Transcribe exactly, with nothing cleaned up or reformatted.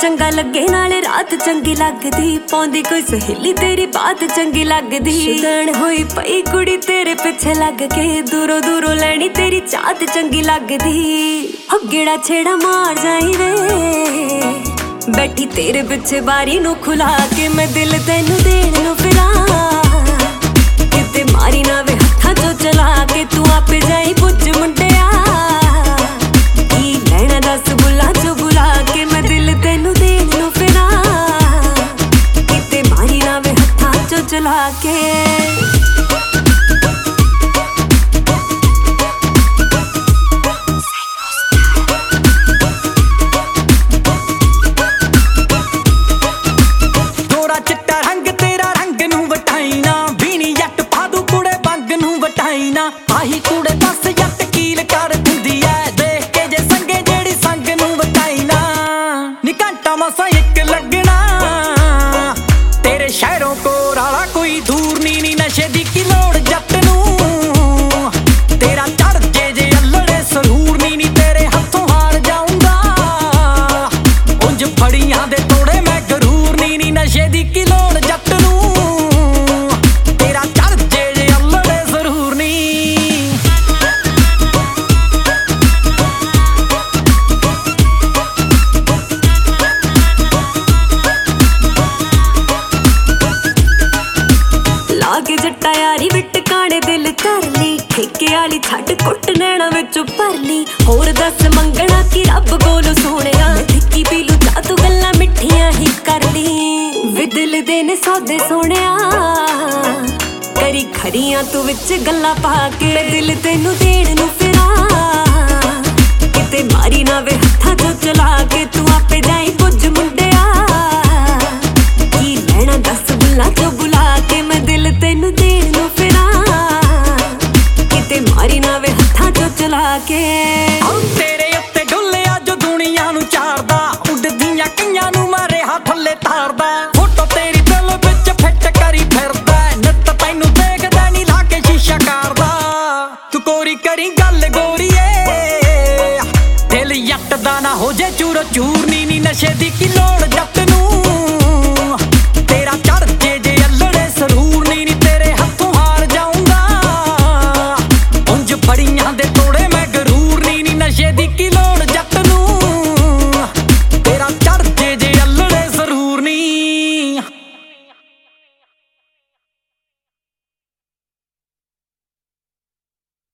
चंगा लगे नाले रात चंगी लगदी, पौंदी कोई सहेली तेरी बात चंगी लगदी। शुदैन होई पई कुड़ी तेरे पिछे लग के, दूरों दूरों लैनी तेरी चात चंगी लगदी। हो गेड़ा छेड़ा मार जाई वे, बैठी तेरे पिछे बारी नू खुला के, मैं दिल तैनू देण नू फिरां, किते मारी ना वे हत्थां चों चला के, तू आपे जाई पुੱਛ मुंडिया की लैणा दस बुला चो बुला के, मैं दिल तैनू देण नू फिरां, किते मारी ना वे हत्थां चों चला के। आही कूड़े दस जट कील कर दिंदी ऐ, देख के जे संगे जेड़ी संग नू वटाई ना, नी घंटा मसा इक लगना, तेरे शहरों को राला कोई दूर नी, नी नशे दी की लोड़ जट नू, तेरा चढ़ जे जे अल्लड़े सरूर नी, नी तेरे हथों हार जाऊंगा, उंज फड़ियां दे तोड़े मैं गरूर नी, नी नशे दी की लोड़ जट नू, तेरा चढ़ जे जे अल्लड़े सरूर नी। लागे जट्टा यारी विट काने दिल कर ली, ठेके वाली छड्ड कुट नैना विचों भर ली, होर दस मंगना कि रब कोलों सोहणिया, ठिक्की पी लू जा तू गल्लां मिठियां ही कर ली, वे दिल दे ने सौदे सोहणिया, करी खरियां तू विच गल्लां पा के, दिल तैनू देण नू फिरां, किते मारी ना वे हत्थां चों चला के, तू आपे जाई पुੱਛ